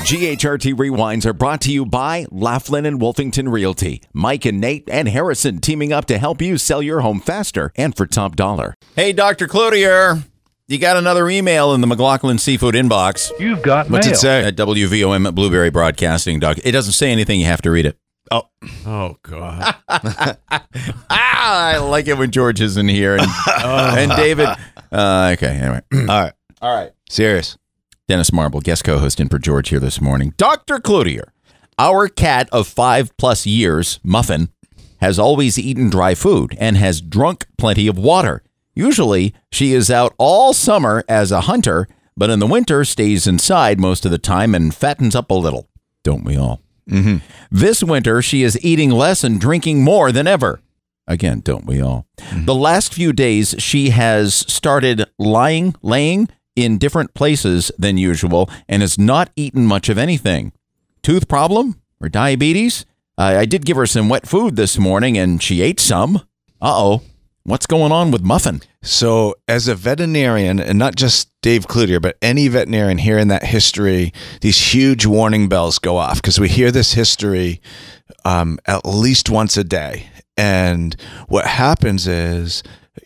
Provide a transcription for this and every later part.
GHRT Rewinds are brought to you by Laughlin and Wolfington Realty. Mike and Nate and Harrison teaming up to help you sell your home faster and for top dollar. Hey, Dr. Cloutier, you got another email in the McLaughlin Seafood inbox. You've got mail. What's it say? At WVOM at Blueberry Broadcasting, Doc. It doesn't say anything. You have to read it. Oh, God. I like it when George isn't here. And David. Okay, anyway. All right. Serious. Dennis Marble, guest co-host in for George here this morning. Dr. Cloutier, our cat of 5+ years, Muffin, has always eaten dry food and has drunk plenty of water. Usually, she is out all summer as a hunter, but in the winter stays inside most of the time and fattens up a little. Don't we all? Mm-hmm. This winter, she is eating less and drinking more than ever. Again, don't we all? Mm-hmm. The last few days, she has started laying in different places than usual and has not eaten much of anything. Tooth problem or diabetes? I did give her some wet food this morning and she ate some. Uh-oh. What's going on with Muffin? So as a veterinarian, and not just Dave Cloutier, but any veterinarian hearing that history, these huge warning bells go off because we hear this history at least once a day. And what happens is,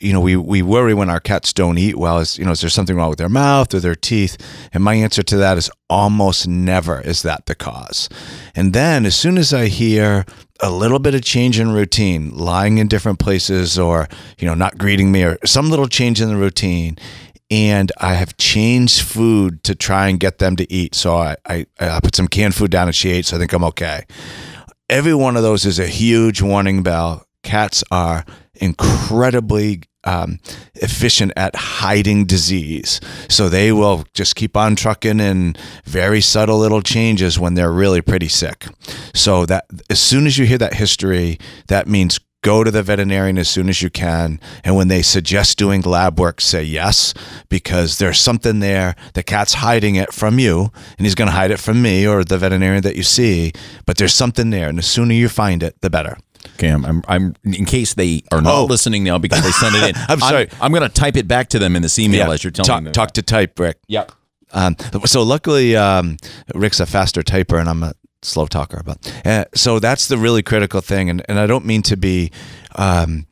we worry when our cats don't eat well. Is there something wrong with their mouth or their teeth? And my answer to that is almost never is that the cause. And then as soon as I hear a little bit of change in routine, lying in different places or, not greeting me or some little change in the routine, and I have changed food to try and get them to eat. So I put some canned food down and she ate, so I think I'm okay. Every one of those is a huge warning bell. Cats are incredibly efficient at hiding disease. So they will just keep on trucking in very subtle little changes when they're really pretty sick. So that as soon as you hear that history, that means go to the veterinarian as soon as you can. And when they suggest doing lab work, say yes, because there's something there. The cat's hiding it from you, and he's going to hide it from me or the veterinarian that you see. But there's something there, and the sooner you find it, the better. Okay, I'm in case they are not listening now because they sent it in. I'm sorry. I'm going to type it back to them in this email as you're telling them. Talk to type, Rick. Yep. So luckily, Rick's a faster typer, and I'm a slow talker. But so that's the really critical thing. And I don't mean to be, trying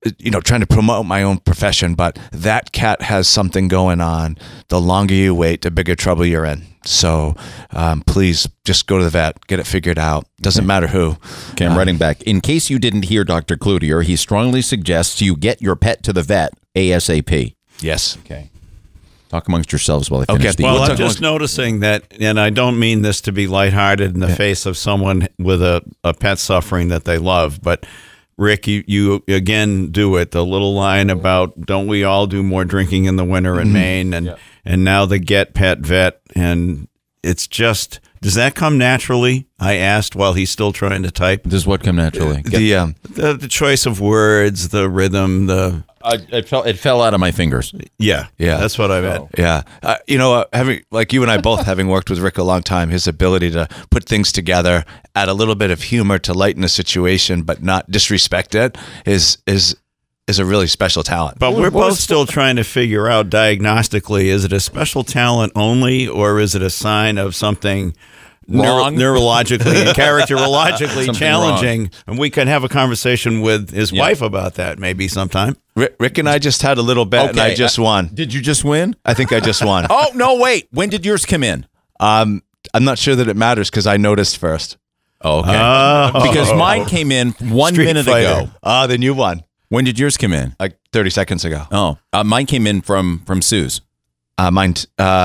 to promote my own profession, but that cat has something going on. The longer you wait, the bigger trouble you're in. So please just go to the vet, get it figured out. Doesn't matter who. Okay, I'm writing back. In case you didn't hear Dr. Cloutier, he strongly suggests you get your pet to the vet ASAP. Yes. Okay. Talk amongst yourselves while I finish the Well, I'm just noticing that, and I don't mean this to be lighthearted in the face of someone with a pet suffering that they love, but Rick, you again do it. The little line about don't we all do more drinking in the winter in Maine, and now the Get Pet Vet, and it's just, does that come naturally? I asked while he's still trying to type. Does what come naturally? The choice of words, the rhythm, it fell out of my fingers. Yeah, that's what I meant. Yeah, having like you and I both having worked with Rick a long time, his ability to put things together, add a little bit of humor to lighten a situation, but not disrespect it, is a really special talent. But we're both still trying to figure out diagnostically: is it a special talent only, or is it a sign of something neurologically and characterologically challenging? Wrong. And we can have a conversation with his wife about that maybe sometime. Rick and I just had a little bet, and I just won. Did you just win? I think I just won. Oh, no, wait. When did yours come in? I'm not sure that it matters because I noticed first. Oh, okay. Because mine came in 1 minute ago. Then you won. When did yours come in? Like 30 seconds ago. Oh, mine came in from Sue's. Mine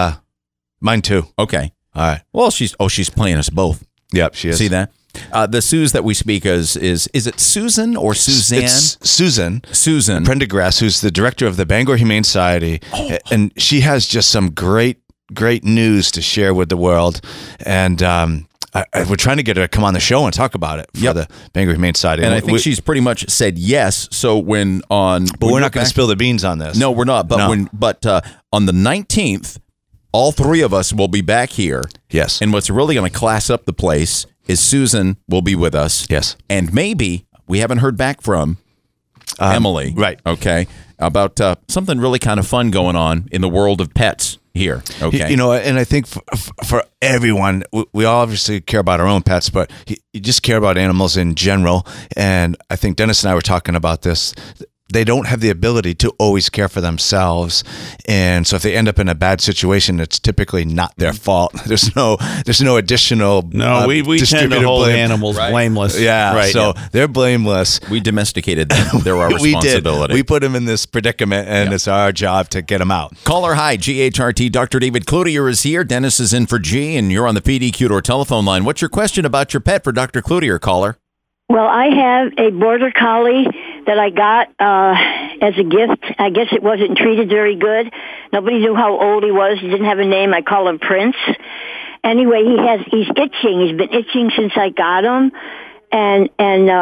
too. Okay. All right. Well, she's playing us both. Yep, she is. See that? The Suze that we speak is it Susan or Suzanne? It's Susan. Susan Prendergrass, who's the director of the Bangor Humane Society, and she has just some great news to share with the world. And we're trying to get her to come on the show and talk about it for the Bangor Humane Society. And I think she's pretty much said yes. So but we're not going to spill the beans on this. No, we're not. But on the 19th, all three of us will be back here. Yes. And what's really going to class up the place is Susan will be with us. Yes. And maybe we haven't heard back from Emily. Right. Okay. About something really kind of fun going on in the world of pets. here. Okay. You know, and I think for everyone, we all obviously care about our own pets, but you just care about animals in general. And I think Dennis and I were talking about this. They don't have the ability to always care for themselves, and so if they end up in a bad situation, it's typically not their fault. There's no additional. No, we tend to hold animals blameless. Yeah, right. So they're blameless. We domesticated them. They're our responsibility. We put them in this predicament, and it's our job to get them out. Caller, hi, GHRT. Dr. David Cloutier is here. Dennis is in for G, and you're on the PDQ telephone line. What's your question about your pet for Dr. Cloutier, caller? Well, I have a border collie that I got as a gift. I guess it wasn't treated very good. Nobody knew how old he was. He didn't have a name. I call him Prince. Anyway, he's itching. He's been itching since I got him, and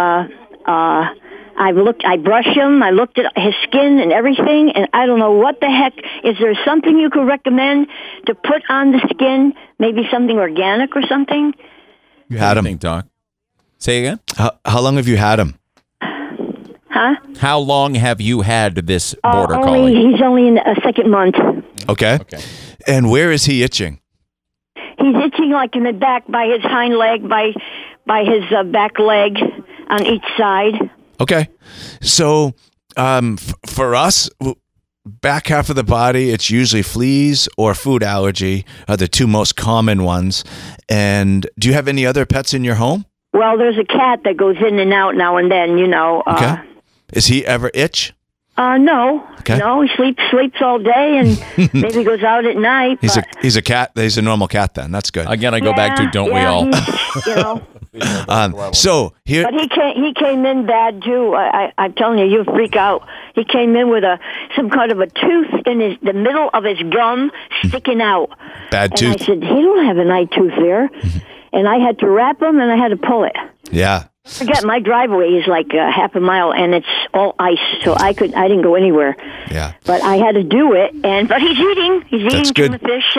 I brushed him. I looked at his skin and everything, and I don't know what the heck. Is there something you could recommend to put on the skin? Maybe something organic or something? You had him, think, Doc? Say again? How long have you had him? Huh? How long have you had this border collie? He's only in a second month. Okay. And where is he itching? He's itching like in the back by his hind leg, by his back leg on each side. Okay. So for us, back half of the body, it's usually fleas or food allergy are the two most common ones. And do you have any other pets in your home? Well, there's a cat that goes in and out now and then, you know. Okay. Is he ever itch? No. Okay. No, he sleeps all day and maybe goes out at night. He's a cat. He's a normal cat then. That's good. Again, I go back to don't we all? You know. So here, but he came in bad too. I'm telling you freak out. He came in with some kind of a tooth in the middle of his gum sticking out. Bad tooth. And I said, he don't have an eye tooth there. And I had to wrap him, and I had to pull it. Yeah. Forget, my driveway is like half a mile, and it's all ice, so I didn't go anywhere. Yeah. But I had to do it, but he's eating. He's eating tuna fish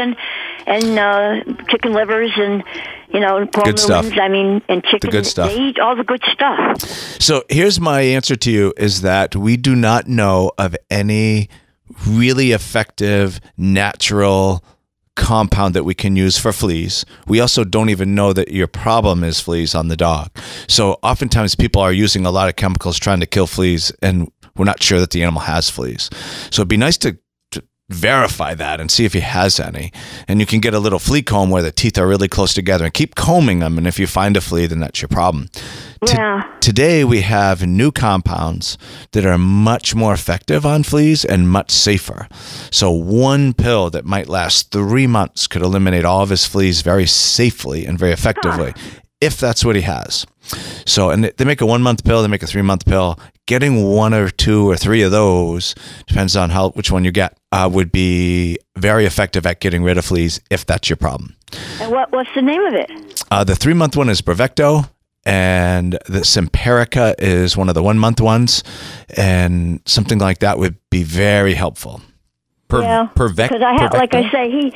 and chicken livers and good stuff. And chicken. The good stuff. They eat all the good stuff. So here's my answer to you: is that we do not know of any really effective natural compound that we can use for fleas. We also don't even know that your problem is fleas on the dog. So oftentimes people are using a lot of chemicals trying to kill fleas, and we're not sure that the animal has fleas. So it'd be nice to verify that and see if he has any. And you can get a little flea comb where the teeth are really close together and keep combing them. And if you find a flea, then that's your problem. Yeah. Today we have new compounds that are much more effective on fleas and much safer. So one pill that might last 3 months could eliminate all of his fleas very safely and very effectively, if that's what he has. So, and they make a 1 month pill, they make a 3 month pill. Getting 1 or 2 or 3 of those, depends on which one you get, would be very effective at getting rid of fleas if that's your problem. And what's the name of it? The 3 month one is Bravecto, and the Simparica is one of the 1 month ones, and something like that would be very helpful. Because like I say,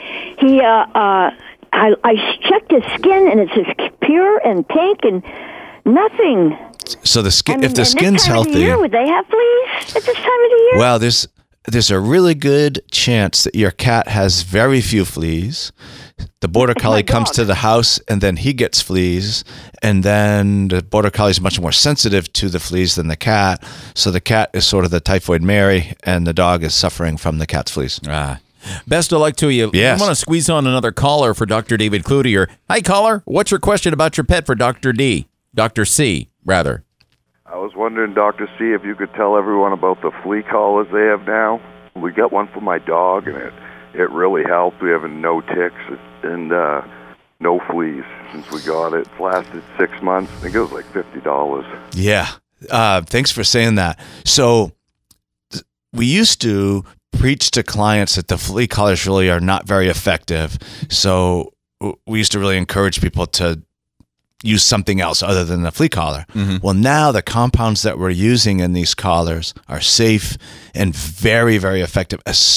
I checked his skin, and it's just pure and pink and nothing. So the skin, if the skin's healthy, would they have fleas at this time of the year? Well, there's a really good chance that your cat has very few fleas. The border collie comes to the house, and then he gets fleas, and then the border collie is much more sensitive to the fleas than the cat. So the cat is sort of the typhoid Mary, and the dog is suffering from the cat's fleas. Best of luck to you. Yes. I want to squeeze on another caller for Dr. David Cloutier. Hi, caller. What's your question about your pet for Dr. D? Dr. C, rather. I was wondering, Dr. C, if you could tell everyone about the flea collars they have now. We got one for my dog, and it really helped. We have no ticks and no fleas since we got it. It's lasted 6 months. I think it was like $50. Yeah. Thanks for saying that. So we used to preach to clients that the flea collars really are not very effective. So we used to really encourage people to use something else other than the flea collar. Mm-hmm. Well, now the compounds that we're using in these collars are safe and very, very effective, especially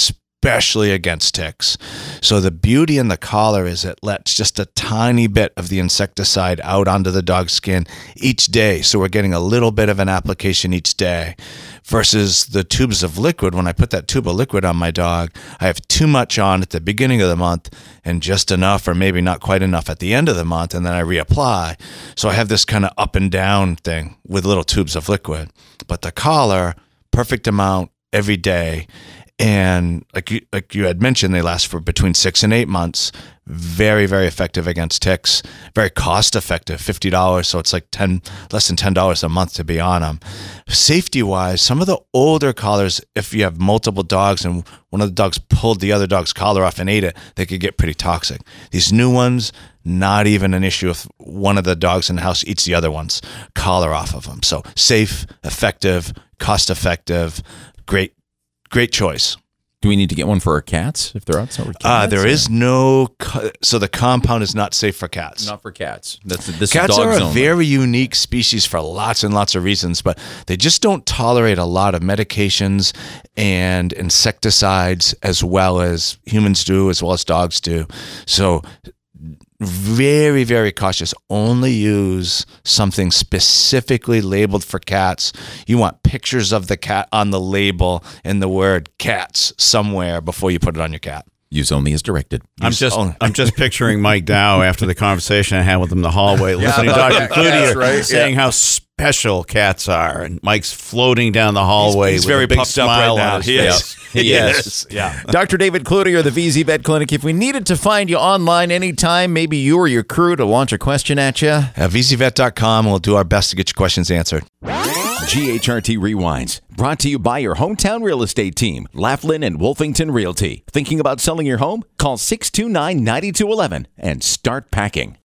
especially against ticks. So the beauty in the collar is it lets just a tiny bit of the insecticide out onto the dog's skin each day. So we're getting a little bit of an application each day versus the tubes of liquid. When I put that tube of liquid on my dog, I have too much on at the beginning of the month and just enough or maybe not quite enough at the end of the month, and then I reapply. So I have this kind of up and down thing with little tubes of liquid. But the collar, perfect amount every day. And like you had mentioned, they last for between 6 and 8 months. Very, very effective against ticks. Very cost effective, $50. So it's like less than $10 a month to be on them. Safety wise, some of the older collars, if you have multiple dogs and one of the dogs pulled the other dog's collar off and ate it, they could get pretty toxic. These new ones, not even an issue if one of the dogs in the house eats the other one's collar off of them. So safe, effective, cost effective, great choice. Do we need to get one for our cats if they're outside with cats? There is no, so the compound is not safe for cats. Not for cats. This Cats is are dogs a only. very unique species for lots and lots of reasons, but they just don't tolerate a lot of medications and insecticides as well as humans do, as well as dogs do. So very, very cautious. Only use something specifically labeled for cats. You want pictures of the cat on the label and the word cats somewhere before you put it on your cat. Use only as directed. I'm just picturing Mike Dow after the conversation I had with him in the hallway, listening to Dr. Cloutier saying how special cats are, and Mike's floating down the hallway. He's with very a big puffed up smile right now. on his He face. is. He is. Yeah. Dr. David Cloutier, the VZ Vet Clinic. If we needed to find you online anytime, maybe you or your crew to launch a question at you. At vzvet.com, we'll do our best to get your questions answered. GHRT Rewinds, brought to you by your hometown real estate team, Laughlin and Wolfington Realty. Thinking about selling your home? Call 629-9211 and start packing.